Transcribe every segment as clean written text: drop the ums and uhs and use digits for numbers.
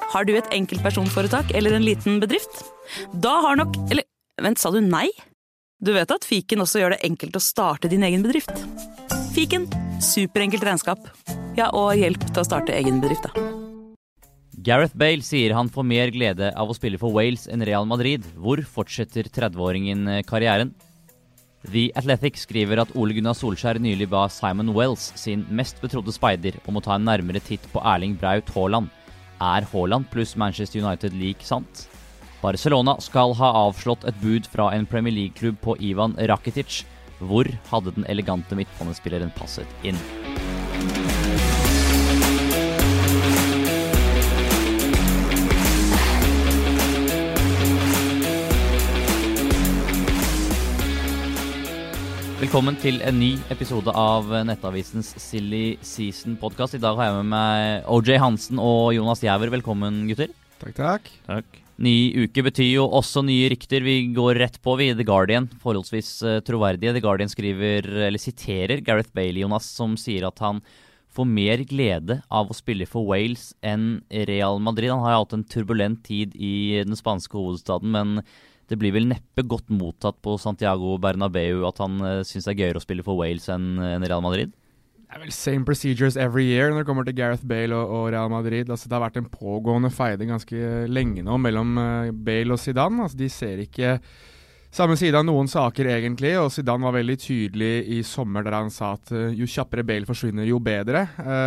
Har du et enkeltpersonforetak eller en liten bedrift? Da har nok... Eller, vent, sa du nei? Du vet at Fiken også gjør det enkelt å starte din egen bedrift. Fiken, superenkelt regnskap. Ja, og hjelp til å starte egen bedrift, da. Gareth Bale sier han får mer glede av å spille for Wales enn Real Madrid. Hvor fortsetter 30-åringen karrieren? The Athletic skriver at Ole Gunnar Solskjær nylig ba Simon Wells, sin mest betrodde speider, om å ta en nærmere titt på Erling Braut Haaland. Er Haaland pluss Manchester United lik sant? Barcelona skal ha avslått et bud fra en Premier League-klubb på Ivan Rakitic. Hvor hadde den elegante midtbanespilleren passet inn? Velkommen til en ny episode av Nettavisens Silly Season podcast. I dag har jeg med meg OJ Hansen og Jonas Jæver. Velkommen, gutter. Takk. Ny uke betyr jo også nye rykter. Vi går rett på The Guardian, forholdsvis troverdige. The Guardian siterer Gareth Bale, Jonas, som sier at han får mer glede av å spille for Wales enn Real Madrid. Han har hatt en turbulent tid i den spanske hovedstaden, men det blir vel neppe godt mottatt på Santiago Bernabeu at han synes det er gøyere å spille for Wales enn Real Madrid? Det er vel same procedures every year når det kommer til Gareth Bale og Real Madrid. Altså, det har vært en pågående feide ganske lenge nå mellom Bale og Zidane. Altså, de ser ikke samme side av noen saker egentlig, og Zidane var veldig tydelig i sommer der han sa at jo kjappere Bale forsvinner, jo bedre.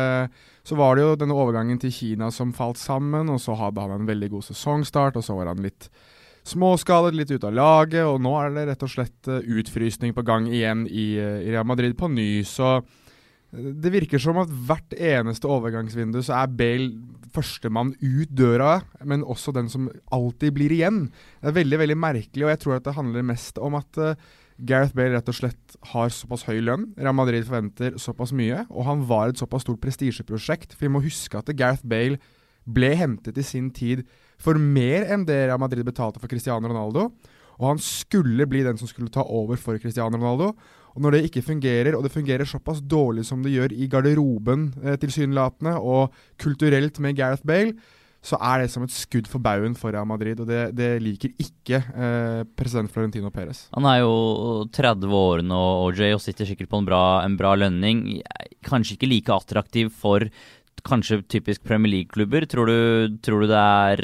Så var det jo denne overgangen til Kina som falt sammen, og så hadde han en veldig god sesongstart, og så var han litt småskadet, litt ut av laget, og nå er det rett og slett utfrysning på gang igjen i Real Madrid på ny. Så det virker som at hvert eneste overgangsvindu så er Bale førstemann ut døra, men også den som alltid blir igjen. Det er veldig, veldig merkelig, og jeg tror at det handler mest om at Gareth Bale rett og slett har såpass høy lønn. Real Madrid forventer såpass mye, og han var et såpass stort prestisjeprosjekt. For vi må huske at Gareth Bale ble hentet i sin tid for mer enn det Real Madrid betalte for Cristiano Ronaldo, og han skulle bli den som skulle ta over for Cristiano Ronaldo. Og når det ikke fungerer, og det fungerer såpass dårlig som det gjør i garderoben tilsynelatende, og kulturelt med Gareth Bale, så er det som et skudd for bauen for Real Madrid, og det liker ikke president Florentino Perez. Han er jo 30 år nå, OJ, og sitter sikkert på en bra lønning. Kanskje ikke like attraktiv for kanskje typisk Premier League-klubber. Tror du det er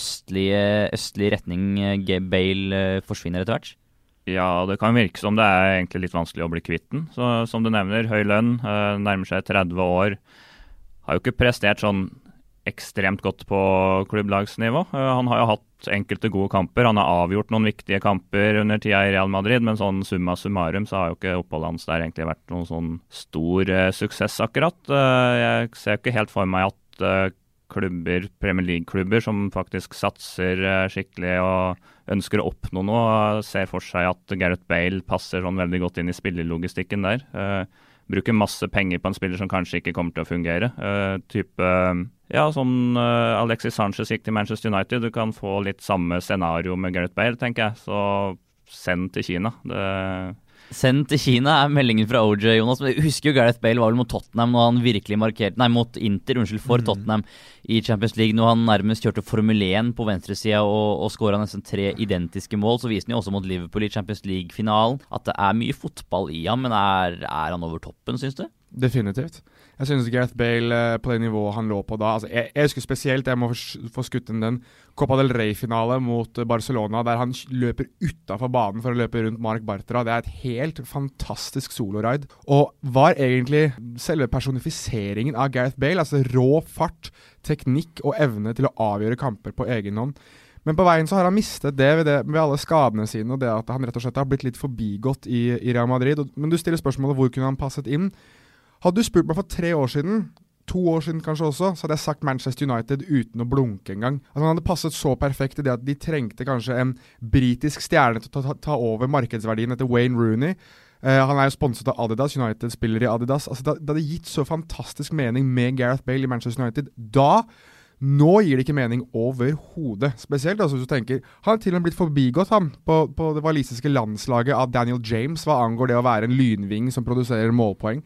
østlig retning Bale forsvinner etter hvert? Ja, det kan virke som det er egentlig litt vanskelig å bli kvitt den. Så som du nevner, høy lønn, nærmer seg 30 år. Har jo ikke prestert sånn ekstremt godt på klubblagsnivå. Han har jo hatt enkelte gode kamper. Han har avgjort noen viktige kamper under tida i Real Madrid, men sånn summa summarum så har jo ikke oppholdet hans der egentlig vært noen sånn stor suksess akkurat. Jeg ser ikke helt for meg at klubber, Premier League-klubber som faktisk satser skikkelig og ønsker å oppnå noe, ser for seg at Gareth Bale passer sånn veldig godt inn i spillelogistikken der. Bruker masse penger på en spiller som kanskje ikke kommer til å fungere. Som Alexis Sanchez gikk til Manchester United. Du kan få litt samme scenario med Gareth Bale, tenker jeg. Så send til Kina. Send til Kina er meldingen fra OJ, Jonas. Jeg husker jo Gareth Bale var vel mot Tottenham når han virkelig mot Inter, for Tottenham i Champions League, når han nærmest kjørte Formel 1 på venstresida og skåret nesten 3 identiske mål. Så viste han jo også mot Liverpool i Champions League-finalen at det er mye fotball i ham, men er han over toppen, synes du? Definitivt. Jeg synes Gareth Bale på det nivået han lå på da, altså jeg husker spesielt, jeg må få skutt inn den Copa del Rey-finale mot Barcelona, der han løper utenfor banen for å løpe rundt Marc Bartra. Det er et helt fantastisk soloride, og var egentlig selve personifiseringen av Gareth Bale, altså rå fart, teknikk og evne til å avgjøre kamper på egen hånd. Men på veien så har han mistet det ved alle skadene sine, og det at han rett og slett har blitt litt forbigått i Real Madrid. Men du stiller spørsmålet hvor kunne han passet inn? Hadde du spurt meg for 3 år siden, 2 år siden kanskje også, så hadde jeg sagt Manchester United uten å blunke en gang. Altså, han hadde passet så perfekt i det at de trengte kanskje en britisk stjerne til å ta over markedsverdien etter Wayne Rooney. Han er jo sponset av Adidas, United spiller i Adidas. Altså, det hadde gitt så fantastisk mening med Gareth Bale i Manchester United. Nå gir det ikke mening overhodet. Spesielt altså, hvis du tenker, han har til og med blitt forbigått på det walisiske landslaget av Daniel James, hva angår det å være en lynving som produserer målpoeng.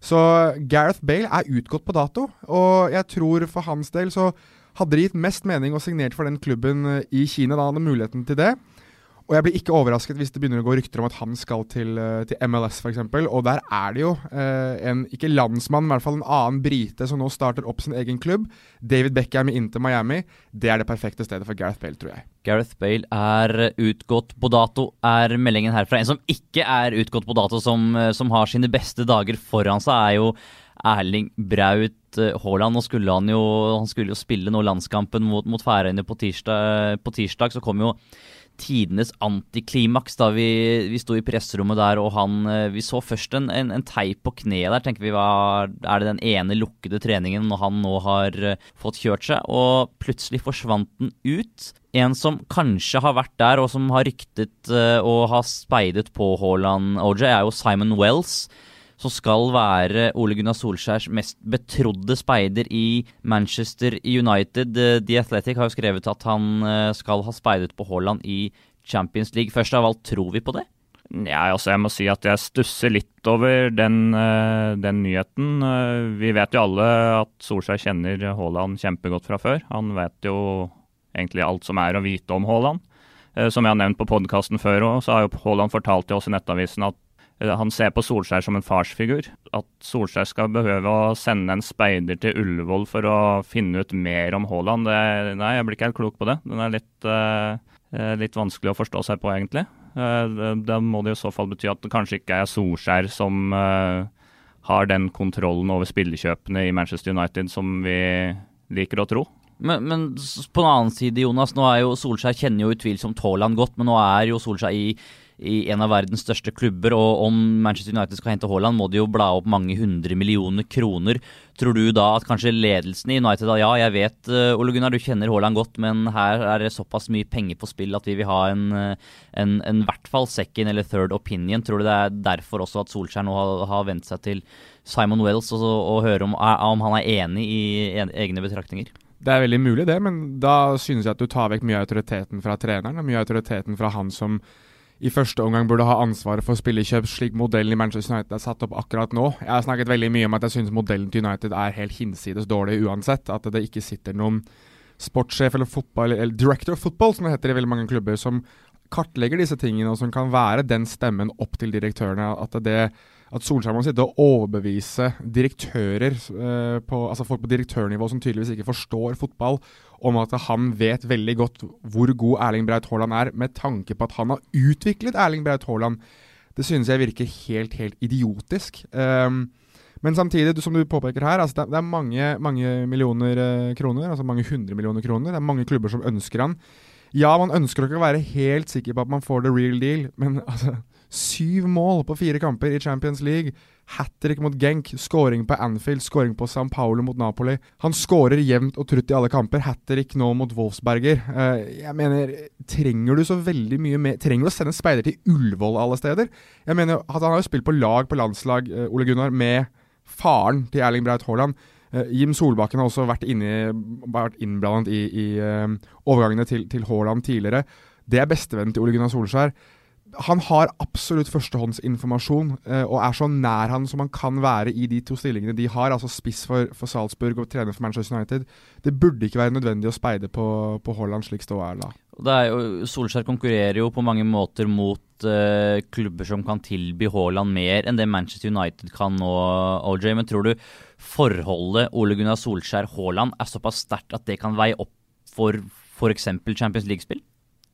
Så Gareth Bale utgått på dato, og jeg tror for hans del så hadde det gitt mest mening å signere for den klubben i Kina, da han hadde muligheten til det. Og jeg blir ikke overrasket hvis det begynner å gå rykter om at han skal til MLS for eksempel, og der det jo ikke landsmann, men i hvert fall en annen brite som nå starter opp sin egen klubb. David Beckham i Inter Miami, det det perfekte stedet for Gareth Bale, tror jeg. Gareth Bale utgått på dato, meldingen herfra. En som ikke utgått på dato, som har sine beste dager foran seg, jo Erling Braut Haaland. Nå skulle han skulle jo spille nå landskampen mot Færøyene på tirsdag, så kom jo tidenes antiklimaks da vi stod i pressrommet der, og vi så først en teip på kneet der, tenker vi, det den ene lukkede treningen når han nå har fått kjørt seg, og plutselig forsvant den ut. En som kanskje har vært der, og som har ryktet og har speidet på Haaland, OJ, jo Simon Wells, som skal være Ole Gunnar Solskjærs mest betrodde speider i Manchester United. The Athletic har jo skrevet at han skal ha speidet på Haaland i Champions League. Først av alt, tror vi på det? Ja, jeg må si at jeg stusser litt over den nyheten. Vi vet jo alle at Solskjær kjenner Haaland kjempegodt fra før. Han vet jo egentlig alt som å vite om Haaland. Som jeg har nevnt på podcasten før også, så har jo Haaland fortalt til oss i Nettavisen at han ser på Solskjær som en farsfigur. At Solskjær skal behøve å sende en speider til Ullevål for å finne ut mer om Haaland. Nei, jeg blir ikke helt klok på det. Den litt vanskelig å forstå seg på, egentlig. Da må det i så fall bety at det kanskje ikke Solskjær som har den kontrollen over spillekjøpene i Manchester United som vi liker å tro. Men på den annen side, Jonas, nå jo Solskjær kjenner jo utvilsomt Haaland godt, men nå jo Solskjær i en av verdens største klubber, og om Manchester United skal hente Haaland, må de jo bla opp mange 100 millioner kroner. Tror du da at kanskje ledelsen i United ja, jeg vet, Ole Gunnar, du kjenner Haaland godt, men her det såpass mye penger på spill at vi vil ha en hvert fall second eller third opinion. Tror du det derfor også at Solskjær nå har vendt seg til Simon Wells og høre om han enig i egne betraktninger? Det veldig mulig det, men da synes jeg at du tar vekk mye av autoriteten fra treneren, og mye av autoriteten fra han som i første omgang burde ha ansvaret for spillekjøp, slik modellen i Manchester United satt opp akkurat nå. Jeg har snakket veldig mye om at jeg synes modellen til United helt hinsides dårlig uansett, at det ikke sitter noen sportssjef eller fotball, eller director of football, som det heter i veldig mange klubber, som kartlegger disse tingene, og som kan være den stemmen opp til direktørene, at Solskjær må sitte og overbevise direktører, altså folk på direktørnivå som tydeligvis ikke forstår fotball, om at han vet veldig godt hvor god Erling Braut Haaland med tanke på at han har utviklet Erling Braut Haaland. Det synes jeg virker helt idiotisk. Men samtidig, som du påpeker her, altså det mange millioner kroner, altså mange 100 millioner kroner. Det mange klubber som ønsker han. Ja, man ønsker ikke å være helt sikker på at man får the real deal, men altså 7 mål på 4 kamper i Champions League, hat-trick mot Genk, scoring på Anfield, scoring på São Paulo mot Napoli. Han scorer jevnt og trutt i alle kamper, hat-trick nå mot Wolfsberger. Jeg mener, trenger du så veldig mye mer? Trenger du å sende speider til Ullevål alle steder? Jeg mener, han har jo spilt på lag på landslag, Ole Gunnar, med faren til Erling Braut Haaland. Jim Solbakken har også vært innblandet i overgangene til Haaland tidligere. Det bestevennen til Ole Gunnar Solskjær. Han har absolutt førstehåndsinformasjon, og så nær han som han kan være i de 2 stillingene de har, altså spiss for Salzburg og trener for Manchester United. Det burde ikke være nødvendig å speide på Haaland slik stå da. Solskjær konkurrerer jo på mange måter mot klubber som kan tilby Haaland mer enn det Manchester United kan nå, OJ, men tror du forholdet Ole Gunnar Solskjær-Haaland såpass sterkt at det kan veie opp for eksempel Champions League-spill?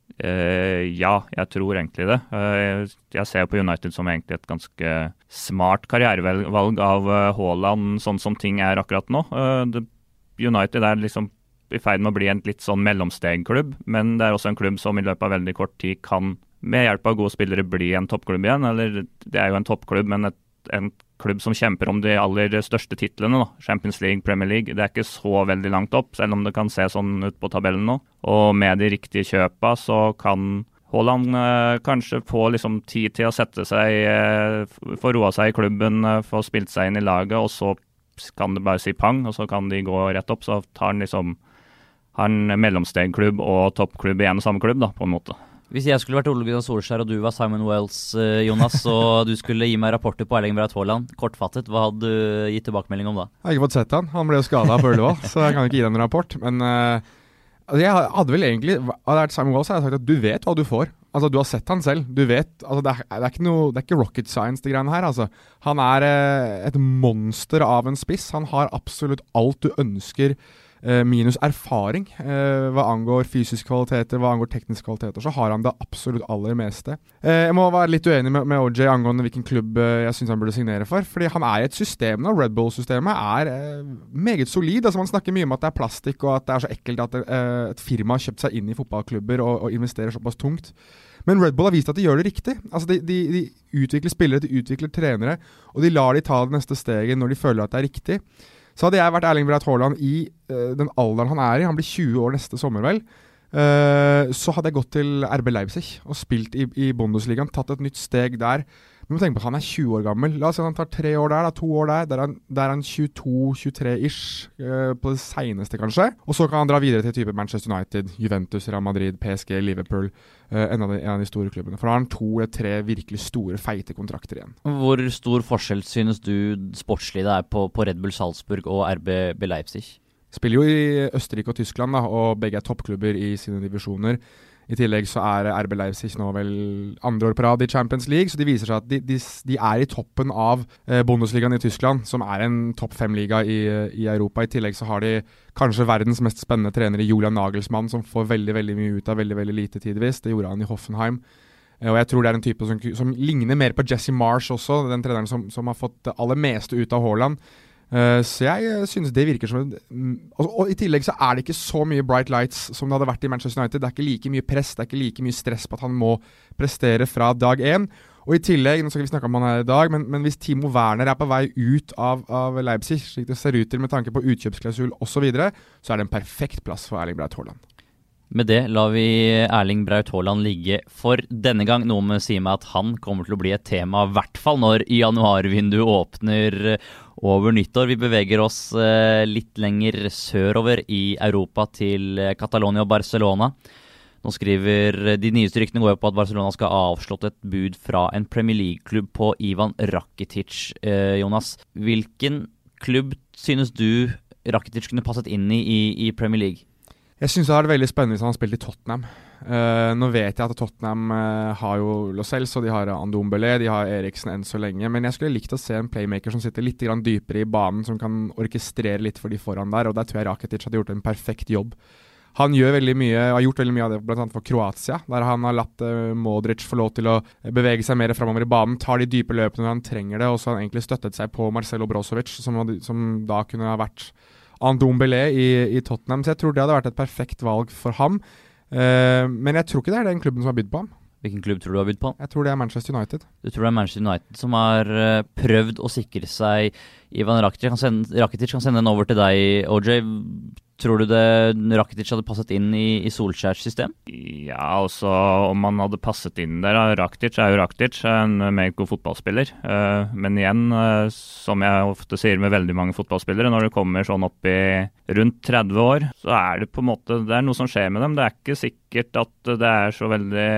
Ja, jeg tror egentlig det. Jeg ser på United som egentlig et ganske smart karrierevalg av Haaland, sånn som ting akkurat nå. United liksom i ferd med å bli en litt sånn mellomstegklubb, men det også en klubb som i løpet av veldig kort tid kan med hjelp av gode spillere bli en toppklubb igjen. Eller det jo en toppklubb, men en klubb som kjemper om de aller største titlene, da. Champions League, Premier League. Det ikke så veldig langt opp, selv om det kan se sånn ut på tabellen nå. Og med de riktige kjøpa så kan Haaland kanskje få liksom tid til å sette seg, få roa seg i klubben, få spilt seg inn i laget, og så kan det bare si pang, og så kan de gå rett opp. Så tar han mellomstegklubb og toppklubb i en og samme klubb, da, på en måte. Hvis jeg skulle vært Ole Gunnar Solskjær og du var Simon Wells, Jonas, og du skulle gi meg rapporter på Erling Braut Haaland, kortfattet, hva hadde du gitt tilbakemelding om da? Jeg har ikke fått sett han. Han ble jo skadet på Ullevål, så jeg kan ikke gi deg en rapport. Men altså jeg hadde vel egentlig, hadde det vært Simon Wells, hadde jeg sagt at du vet hva du får. Altså, du har sett han selv. Du vet, altså det er ikke rocket science, de greiene her, altså. Han er et monster av en spiss. Han har absolutt alt du ønsker, minus erfaring. Hva angår fysiske kvaliteter, hva angår tekniske kvaliteter, så har han det absolutt aller meste. Jeg må være litt uenig med OJ angående hvilken klubb jeg synes han burde signere for, fordi han er i et system nå. Red Bull-systemet er meget solid. Altså, man snakker mye om at det er plastikk, og at det er så ekkelt at et firma har kjøpt seg inn i fotballklubber og investerer såpass tungt. Men Red Bull har vist at de gjør det riktig. Altså de utvikler spillere, de utvikler trenere, og de lar de ta det neste steget når de føler at det er riktig. Så hadde jeg vært Erling Braut Haaland i den alderen han er i, han blir 20 år neste sommer vel, så hadde jeg gått til RB Leipzig og spilt i Bundesligaen, tatt et nytt steg der. Men må tenke på at han er 20 år gammel. La oss si at han tar 3 år der, 2 år der er han 22-23-ish, på det seneste kanskje. Og så kan han dra videre til type Manchester United, Juventus, Real Madrid, PSG, Liverpool, en av de store klubbene. For da har han 2 eller 3 virkelig store, feite kontrakter igjen. Hvor stor forskjell synes du sportslig det er på Red Bull Salzburg og RB Leipzig? Spiller jo i Østerrike og Tyskland da, og begge er toppklubber i sine divisjoner. I tillegg så er RB Leipzig nå vel 2 år på rad i Champions League, så de viser seg at de er i toppen av Bundesligaen i Tyskland, som er en topp 5-liga i Europa. I tillegg så har de kanskje verdens mest spennende trener i Julian Nagelsmann, som får veldig, veldig mye ut av veldig, veldig lite tidvis. Det gjorde han i Hoffenheim. Og jeg tror det er en type som ligner mer på Jesse Marsh også, den treneren som har fått det aller meste ut av Haaland. Så jeg synes det virker som og i tillegg så er det ikke så mye bright lights som det hadde vært i Manchester United. Det er ikke like mye press, det er ikke like mye stress på at han må prestere fra dag 1. Og i tillegg, nå skal vi snakke om han her i dag, men hvis Timo Werner er på vei ut av Leipzig, slik det ser ut til med tanke på utkjøpsklausul og så videre, så er det en perfekt plass for Erling Braut Haaland. Med det lar vi Erling Braut Haaland ligge for denne gang. Noe med sier meg at han kommer til å bli et tema, i hvert fall når januarvinduet åpner over nyttår. Vi beveger oss litt lenger sørover i Europa til Catalonia og Barcelona. Nå skriver de nyeste ryktene går på at Barcelona skal ha avslått et bud fra en Premier League-klubb på Ivan Rakitic. Jonas, hvilken klubb synes du Rakitic kunne passet inn i Premier League? Jeg synes det har vært veldig spennende hvis han har spilt i Tottenham. Nå vet jeg at Tottenham har jo Lo Celso, de har Ndombele, de har Eriksen enn så lenge, men jeg skulle likt å se en playmaker som sitter litt grann dypere i banen, som kan orkestrere litt for de foran der, og der tror jeg Rakitic hadde gjort en perfekt jobb. Han gjør veldig mye, har gjort veldig mye av det blant annet for Kroatia, der han har latt Modric få lov til å bevege seg mer fremover i banen, tar de dype løpene når han trenger det, og så har han egentlig støttet seg på Marcelo Brozovic, som da kunne ha vært Ndombele i Tottenham, så jeg tror det hadde vært et perfekt valg for ham. Men jeg tror ikke det er den klubben som har bydd på ham. Hvilken klubb tror du har bydd på? Jeg tror det er Manchester United. Du tror det er Manchester United som har prøvd å sikre seg Ivan Rakitic? Rakitic kan sende den over til deg, OJ. Tror du Rakitic hadde passet inn i Solskjærs system? Ja, altså om han hadde passet inn der. Rakitic er jo Rakitic, en meget god fotballspiller. Men igjen, som jeg ofte sier med veldig mange fotballspillere, når det kommer sånn opp i rundt 30 år, så er det på en måte, det er noe som skjer med dem. Det er ikke sikkert at det er så veldig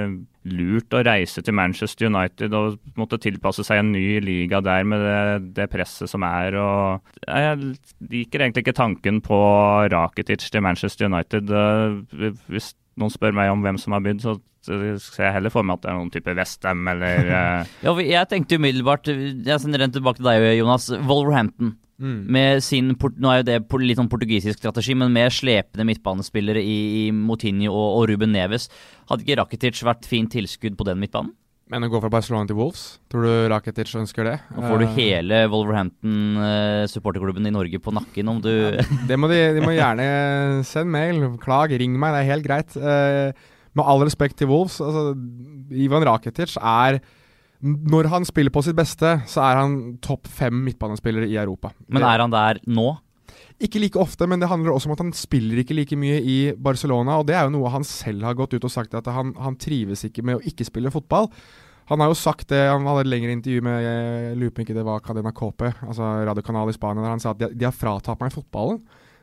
lurt å reise til Manchester United og måtte tilpasse seg en ny liga der med det presset som er. Og jeg liker egentlig ikke tanken på Rakitic til Manchester United. Hvis noen spør meg om hvem som har bydd, så ser jeg heller for meg at det er noen type West Ham eller Ja, jeg tenkte umiddelbart, jeg sender den tilbake til deg, Jonas, Wolverhampton. Med sin, nå er jo det litt sånn portugisisk strategi, men med slepende midtbanespillere i Moutinho og Ruben Neves. Hadde ikke Rakitic vært fint tilskudd på den midtbanen? Men å gå fra Barcelona til Wolves, tror du Rakitic ønsker det? Nå får du hele Wolverhampton supporterklubben i Norge på nakken om du Det må de må gjerne sende mail, klag, ring meg, det er helt greit. Med all respekt til Wolves, altså, Ivan Rakitic når han spiller på sitt beste, så er han topp 5 midtbanespillere i Europa. Men er han der nå? Ikke like ofte, men det handler også om at han spiller ikke like mye i Barcelona, og det er jo noe han selv har gått ut og sagt, at han trives ikke med å ikke spille fotball. Han har jo sagt det, han hadde et lengre intervju med, jeg lurer på ikke det var Cadena Cope, altså radiokanal i Spania, der han sa at de har fratatt meg fotballen.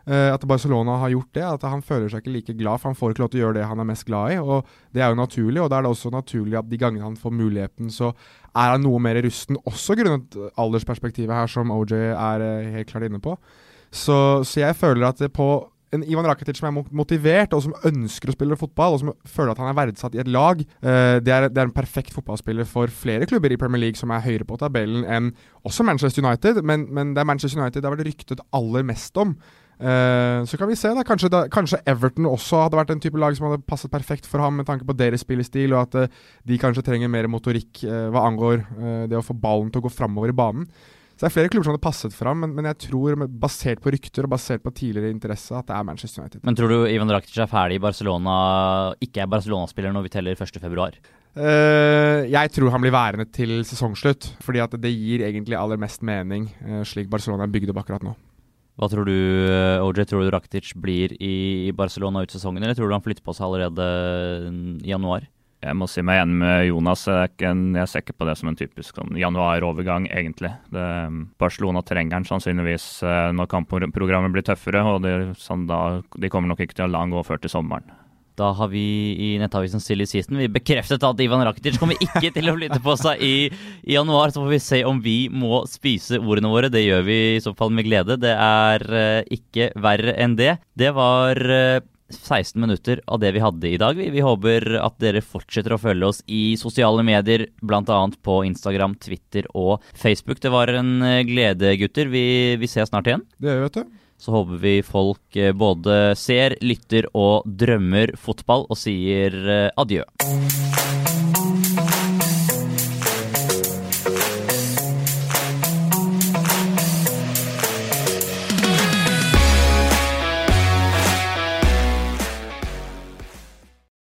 At Barcelona har gjort det, at han føler seg ikke like glad, for han får ikke lov til å gjøre det han er mest glad i, og det er jo naturlig, og da er det også naturlig at de gangene han får muligheten, så er han noe mer rusten, også grunnet aldersperspektivet her, som OJ er helt klart inne på. Så jeg føler at det på en Ivan Rakitic som er motivert, og som ønsker å spille fotball, og som føler at han er verdsatt i et lag, det er en perfekt fotballspiller for flere klubber i Premier League som er høyere på tabellen enn også Manchester United, men det er Manchester United det har vært ryktet aller mest om. Så kan vi se da, kanskje Everton også hadde vært en type lag som hadde passet perfekt for ham med tanke på deres spillestil, og at de kanskje trenger mer motorikk hva angår det å få ballen til å gå fremover i banen. Så det er flere klubber som hadde passet fram, men jeg tror, basert på rykter og basert på tidligere interesse, at det er Manchester United. Men tror du Ivan Rakitic er ferdig i Barcelona, ikke er Barcelona-spiller når vi teller 1. februar? Jeg tror han blir værende til sesongslutt, fordi at det gir egentlig aller mest mening, slik Barcelona er bygd opp akkurat nå. Hva tror du, OJ, tror du Rakitic blir i Barcelona ut sesongen, eller tror du han flytter på seg allerede i januar? Jeg må si meg igjen med Jonas. Jeg ser ikke på det som en typisk januarovergang, egentlig. Barcelona trenger han sannsynligvis når kampprogrammet blir tøffere, og de kommer nok ikke til å la han gå før til sommeren. Da har vi i nettavisen Silly Season bekreftet at Ivan Rakitic kommer ikke til å flytte på seg i januar, så får vi se om vi må spise ordene våre. Det gjør vi i så fall med glede. Det er ikke verre enn det. Det var 16 minutter av det vi hadde i dag. Vi håper at dere fortsetter å følge oss i sosiale medier, blant annet på Instagram, Twitter og Facebook. Det var en glede, gutter. Vi ses snart igjen. Det gjør vi, vet du. Så håper vi folk både ser, lytter og drømmer fotball og sier adjø.